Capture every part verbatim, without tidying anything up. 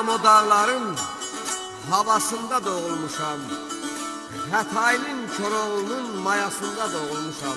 Oynayıram o dağların havasında doğulmuşam. Hətaylin Koroğlunun mayasında doğulmuşam.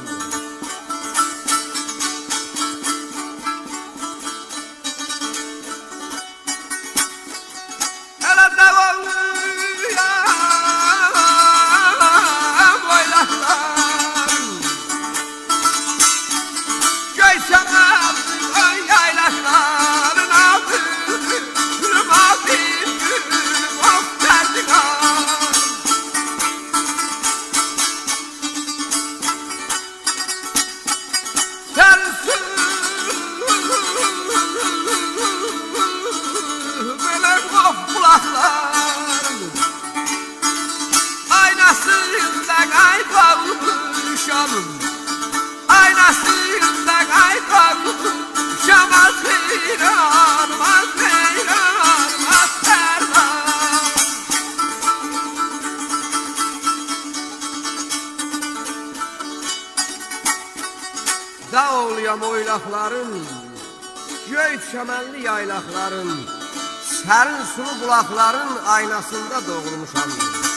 Aynasında kaybolmuşam, az heyran, az heyran, az terdan. Dağ oluyam oylaqların, göy çəmənli yaylaqların, sərin sulu bulaqların aynasında doğulmuşam.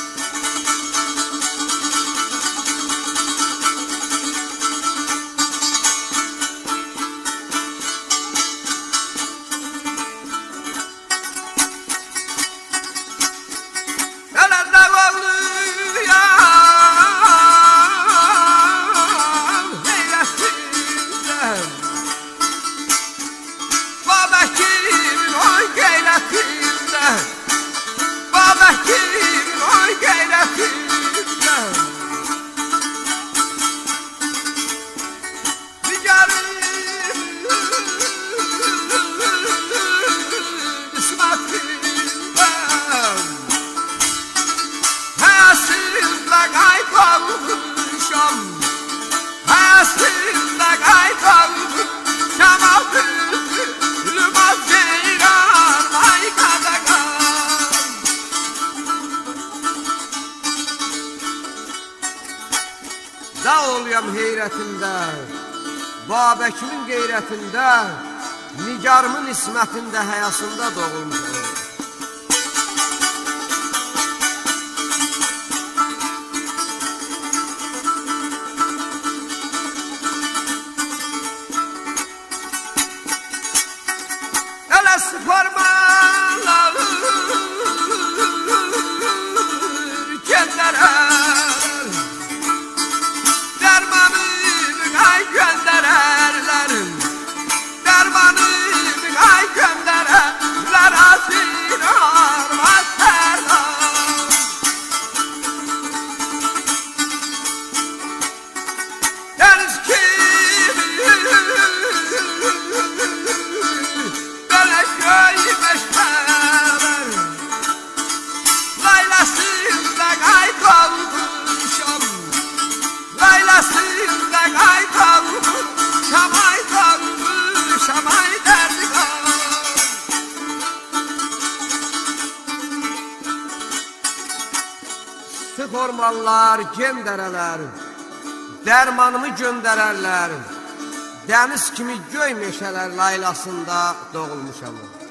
Dağ oluyam heyrətində, Babəkimin qeyrətində, Nigarımın ismətində, həyasında doğulmuşam. Elə sıparmalar kəndlərə, sıx ormanlar, gen dərələr, dərmanımı göndərərlər, dəniz kimi göy meşələr laylasında doğulmuşam.